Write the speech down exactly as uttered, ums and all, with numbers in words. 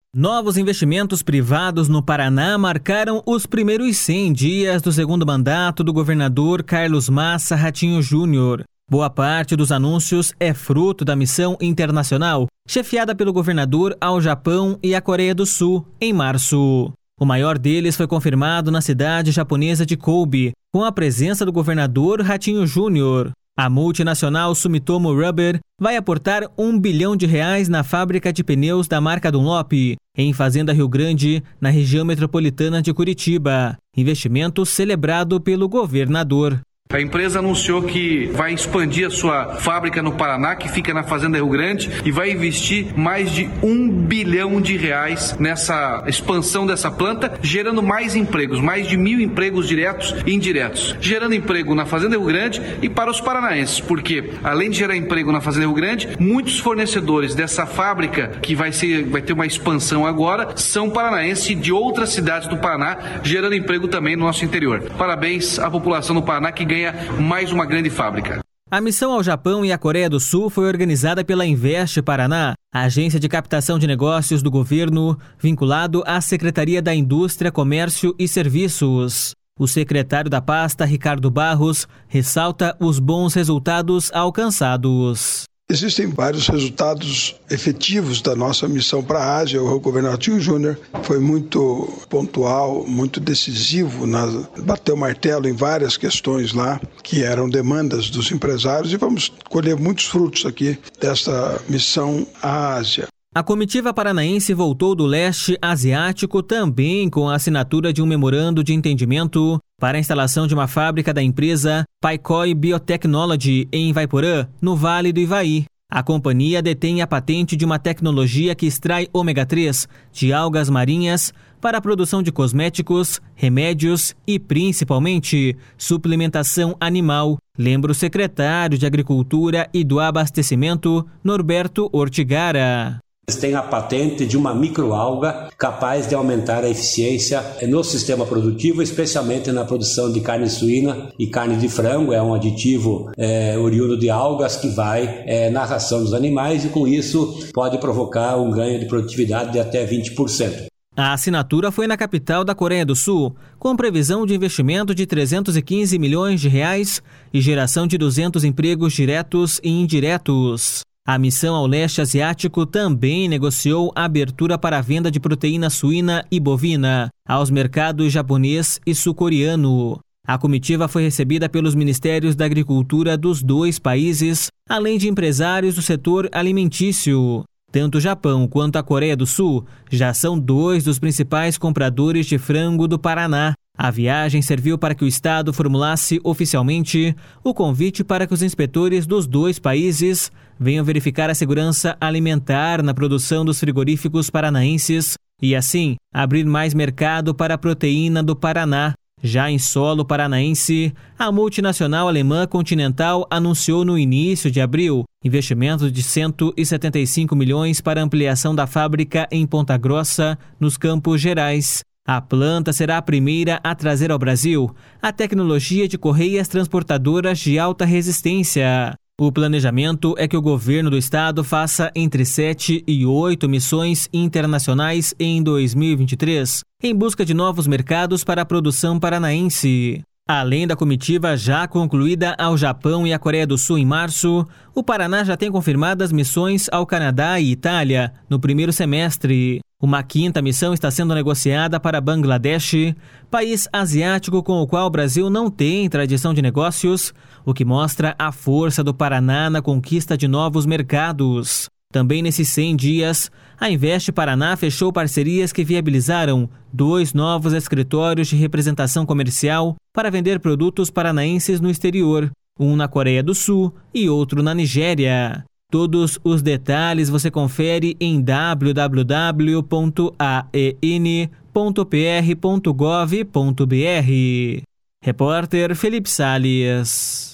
Novos investimentos privados no Paraná marcaram os primeiros cem dias do segundo mandato do governador Carlos Massa Ratinho Júnior. Boa parte dos anúncios é fruto da missão internacional, chefiada pelo governador ao Japão e à Coreia do Sul, em março. O maior deles foi confirmado na cidade japonesa de Kobe, com a presença do governador Ratinho Júnior. A multinacional Sumitomo Rubber vai aportar um bilhão de reais na fábrica de pneus da marca Dunlop, em Fazenda Rio Grande, na região metropolitana de Curitiba. Investimento celebrado pelo governador. A empresa anunciou que vai expandir a sua fábrica no Paraná, que fica na Fazenda Rio Grande, e vai investir mais de um bilhão de reais nessa expansão dessa planta, gerando mais empregos, mais de mil empregos diretos e indiretos. Gerando emprego na Fazenda Rio Grande e para os paranaenses, porque além de gerar emprego na Fazenda Rio Grande, muitos fornecedores dessa fábrica, que vai, ser, vai ter uma expansão agora, são paranaenses de outras cidades do Paraná, gerando emprego também no nosso interior. Parabéns à população do Paraná que ganha mais uma grande fábrica. A missão ao Japão e à Coreia do Sul foi organizada pela Invest Paraná, a agência de captação de negócios do governo, vinculado à Secretaria da Indústria, Comércio e Serviços. O secretário da pasta, Ricardo Barros, ressalta os bons resultados alcançados. Existem vários resultados efetivos da nossa missão para a Ásia. O governador Ratinho Júnior foi muito pontual, muito decisivo, na, bateu martelo em várias questões lá, que eram demandas dos empresários, e vamos colher muitos frutos aqui dessa missão à Ásia. A comitiva paranaense voltou do leste asiático também com a assinatura de um memorando de entendimento para a instalação de uma fábrica da empresa Paikoi Biotechnology em Ivaiporã, no Vale do Ivaí. A companhia detém a patente de uma tecnologia que extrai ômega três de algas marinhas para a produção de cosméticos, remédios e, principalmente, suplementação animal, lembra o secretário de Agricultura e do Abastecimento, Norberto Ortigara. Eles têm a patente de uma microalga capaz de aumentar a eficiência no sistema produtivo, especialmente na produção de carne suína e carne de frango. É um aditivo é, oriundo de algas que vai é, na ração dos animais, e com isso pode provocar um ganho de produtividade de até vinte por cento. A assinatura foi na capital da Coreia do Sul, com previsão de investimento de trezentos e quinze milhões de reais e geração de duzentos empregos diretos e indiretos. A missão ao leste asiático também negociou a abertura para a venda de proteína suína e bovina aos mercados japonês e sul-coreano. A comitiva foi recebida pelos Ministérios da Agricultura dos dois países, além de empresários do setor alimentício. Tanto o Japão quanto a Coreia do Sul já são dois dos principais compradores de frango do Paraná. A viagem serviu para que o Estado formulasse oficialmente o convite para que os inspetores dos dois países venham verificar a segurança alimentar na produção dos frigoríficos paranaenses e, assim, abrir mais mercado para a proteína do Paraná. Já em solo paranaense, a multinacional alemã Continental anunciou no início de abril investimento de cento e setenta e cinco milhões para ampliação da fábrica em Ponta Grossa, nos Campos Gerais. A planta será a primeira a trazer ao Brasil a tecnologia de correias transportadoras de alta resistência. O planejamento é que o governo do estado faça entre sete e oito missões internacionais em dois mil e vinte e três, em busca de novos mercados para a produção paranaense. Além da comitiva já concluída ao Japão e à Coreia do Sul em março, o Paraná já tem confirmadas missões ao Canadá e Itália no primeiro semestre. Uma quinta missão está sendo negociada para Bangladesh, país asiático com o qual o Brasil não tem tradição de negócios, o que mostra a força do Paraná na conquista de novos mercados. Também nesses cem dias, a Invest Paraná fechou parcerias que viabilizaram dois novos escritórios de representação comercial para vender produtos paranaenses no exterior, um na Coreia do Sul e outro na Nigéria. Todos os detalhes você confere em w w w ponto a e n ponto p r ponto gov ponto b r. Repórter Felipe Salles.